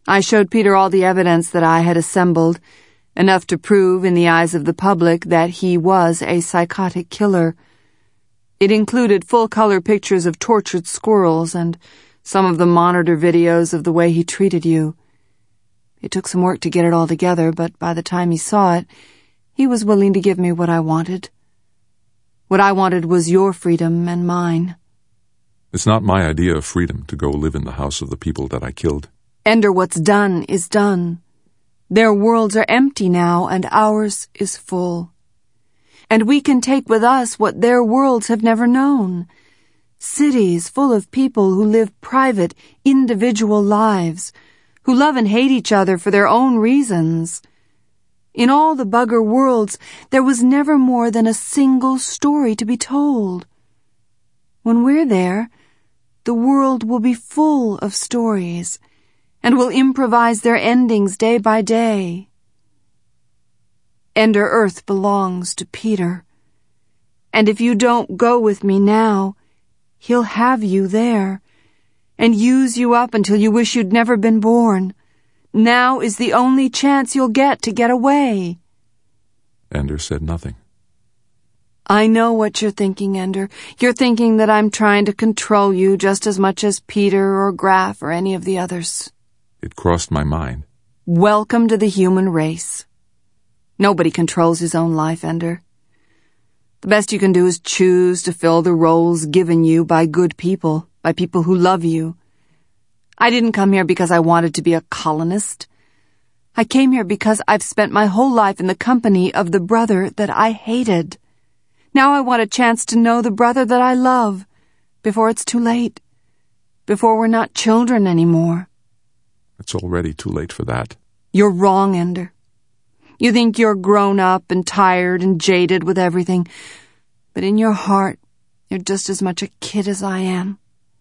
I showed Peter all the evidence that I had assembled, enough to prove in the eyes of the public that he was a psychotic killer. It included full-color pictures of tortured squirrels and some of the monitor videos of the way he treated you. It took some work to get it all together, but by the time he saw it, he was willing to give me what I wanted. What I wanted was your freedom and mine. It's not my idea of freedom to go live in the house of the people that I killed. Ender, what's done is done. Their worlds are empty now, and ours is full. And we can take with us what their worlds have never known. Cities full of people who live private, individual lives, who love and hate each other for their own reasons. In all the bugger worlds, there was never more than a single story to be told. When we're there, the world will be full of stories, and will improvise their endings day by day. Ender Earth belongs to Peter, and if you don't go with me now, he'll have you there, and use you up until you wish you'd never been born. Now is the only chance you'll get to get away. Ender said nothing. I know what you're thinking, Ender. You're thinking that I'm trying to control you just as much as Peter or Graf or any of the others. It crossed my mind. Welcome to the human race. Nobody controls his own life, Ender. The best you can do is choose to fill the roles given you by good people, by people who love you. I didn't come here because I wanted to be a colonist. I came here because I've spent my whole life in the company of the brother that I hated. Now I want a chance to know the brother that I love, before it's too late, before we're not children anymore. It's already too late for that. You're wrong, Ender. You think you're grown up and tired and jaded with everything, but in your heart, you're just as much a kid as I am.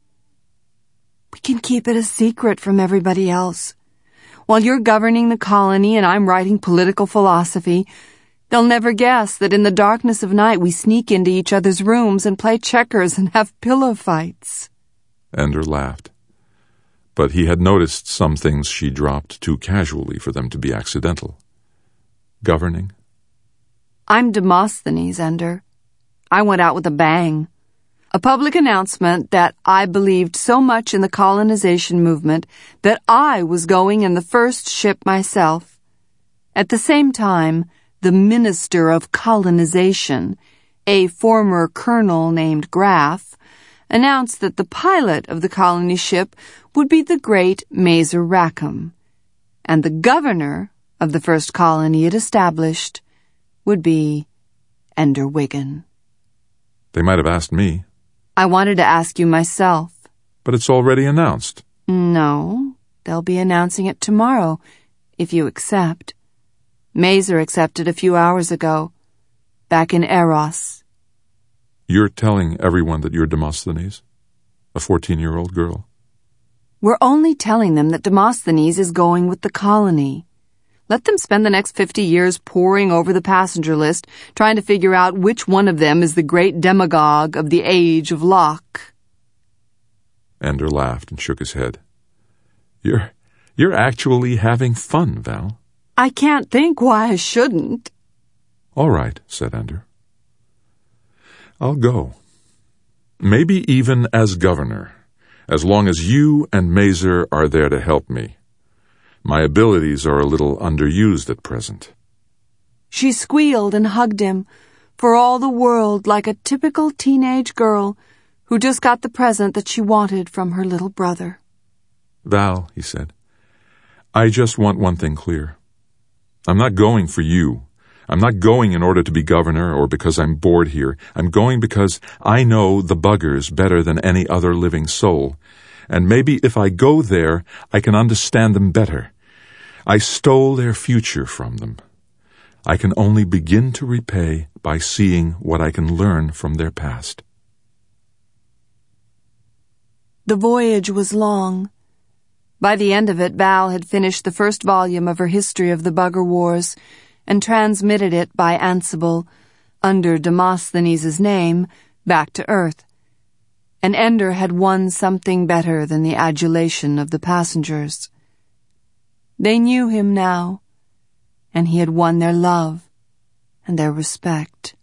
We can keep it a secret from everybody else. While you're governing the colony and I'm writing political philosophy, they'll never guess that in the darkness of night we sneak into each other's rooms and play checkers and have pillow fights. Ender laughed. But he had noticed some things she dropped too casually for them to be accidental. Governing? I'm Demosthenes, Ender. I went out with a bang. A public announcement that I believed so much in the colonization movement that I was going in the first ship myself. At the same time, the Minister of Colonization, a former colonel named Graf, announced that the pilot of the colony ship would be the great Mazer Rackham, and the governor of the first colony it established would be Ender Wiggin. They might have asked me. I wanted to ask you myself. But it's already announced. No, they'll be announcing it tomorrow, if you accept. Mazer accepted a few hours ago, back in Eros. You're telling everyone that you're Demosthenes? A 14-year-old girl? We're only telling them that Demosthenes is going with the colony. Let them spend the next 50 years poring over the passenger list, trying to figure out which one of them is the great demagogue of the age of Locke. Ender laughed and shook his head. You're actually having fun, Val. I can't think why I shouldn't. All right, said Ender. I'll go. Maybe even as governor, as long as you and Mazer are there to help me. My abilities are a little underused at present. She squealed and hugged him, for all the world like a typical teenage girl who just got the present that she wanted from her little brother. Val, he said, I just want one thing clear. I'm not going for you. I'm not going in order to be governor or because I'm bored here. I'm going because I know the buggers better than any other living soul. And maybe if I go there, I can understand them better. I stole their future from them. I can only begin to repay by seeing what I can learn from their past. The voyage was long. By the end of it, Val had finished the first volume of her history of the Bugger Wars and transmitted it by Ansible, under Demosthenes' name, back to Earth. And Ender had won something better than the adulation of the passengers. They knew him now, and he had won their love and their respect.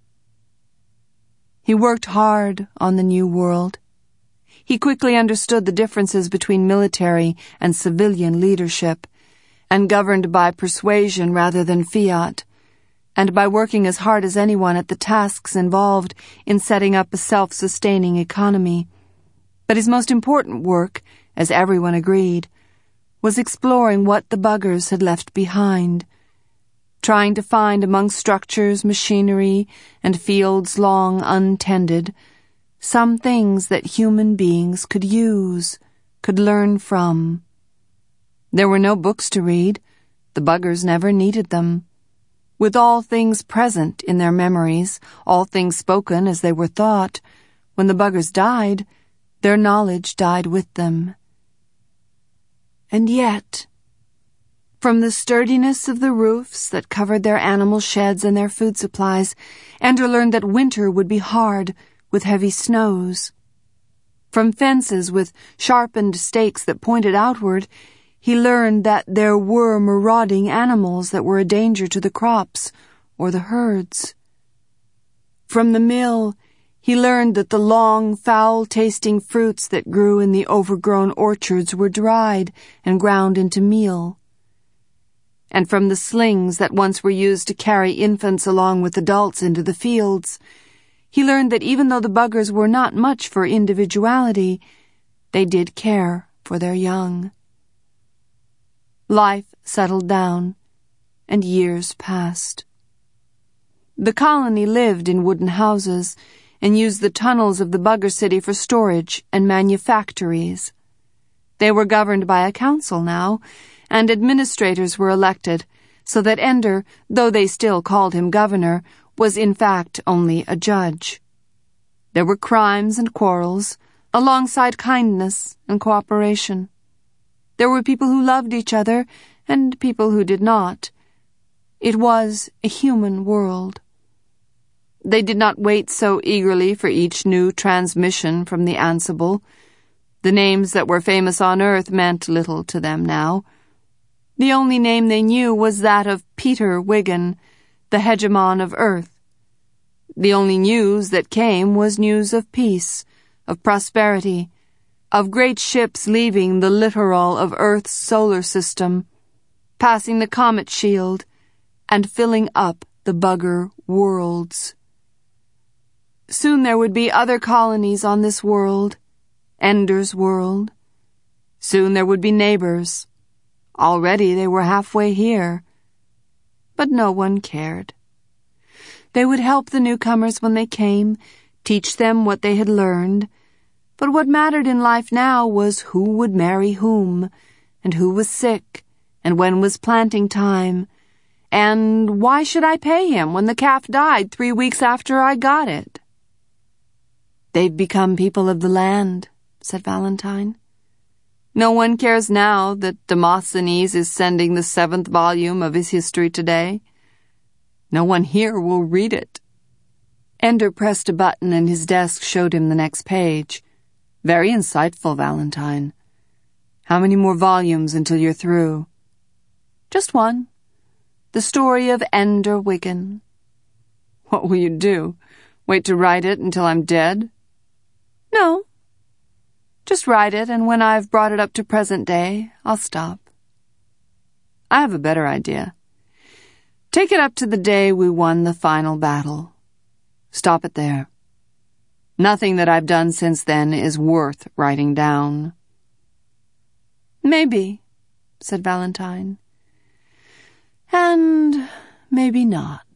He worked hard on the new world. He quickly understood the differences between military and civilian leadership, and governed by persuasion rather than fiat, and by working as hard as anyone at the tasks involved in setting up a self-sustaining economy. But his most important work, as everyone agreed, was exploring what the buggers had left behind, trying to find among structures, machinery, and fields long untended, some things that human beings could use, could learn from. There were no books to read. The buggers never needed them. With all things present in their memories, all things spoken as they were thought, when the buggers died, their knowledge died with them. And yet, from the sturdiness of the roofs that covered their animal sheds and their food supplies, Ender learned that winter would be hard with heavy snows. From fences with sharpened stakes that pointed outward, he learned that there were marauding animals that were a danger to the crops or the herds. From the mill, he learned that the long, foul-tasting fruits that grew in the overgrown orchards were dried and ground into meal. And from the slings that once were used to carry infants along with adults into the fields, he learned that even though the buggers were not much for individuality, they did care for their young. Life settled down, and years passed. The colony lived in wooden houses and used the tunnels of the bugger city for storage and manufactories. They were governed by a council now, and administrators were elected, so that Ender, though they still called him governor, was in fact only a judge. There were crimes and quarrels, alongside kindness and cooperation. There were people who loved each other and people who did not. It was a human world. They did not wait so eagerly for each new transmission from the Ansible. The names that were famous on earth meant little to them now. The only name they knew was that of Peter Wiggin, the hegemon of Earth. The only news that came was news of peace, of prosperity, of great ships leaving the littoral of Earth's solar system, passing the comet shield, and filling up the bugger worlds. Soon there would be other colonies on this world, Ender's world. Soon there would be neighbors. Already they were halfway here. But no one cared. They would help the newcomers when they came, teach them what they had learned. But what mattered in life now was who would marry whom, and who was sick, and when was planting time, and why should I pay him when the calf died 3 weeks after I got it? They've become people of the land, said Valentine. No one cares now that Demosthenes is sending the 7th volume of his history today. No one here will read it. Ender pressed a button and his desk showed him the next page. Very insightful, Valentine. How many more volumes until you're through? Just one. The story of Ender Wiggin. What will you do? Wait to write it until I'm dead? No. Just write it, and when I've brought it up to present day, I'll stop. I have a better idea. Take it up to the day we won the final battle. Stop it there. Nothing that I've done since then is worth writing down. Maybe, said Valentine. And maybe not.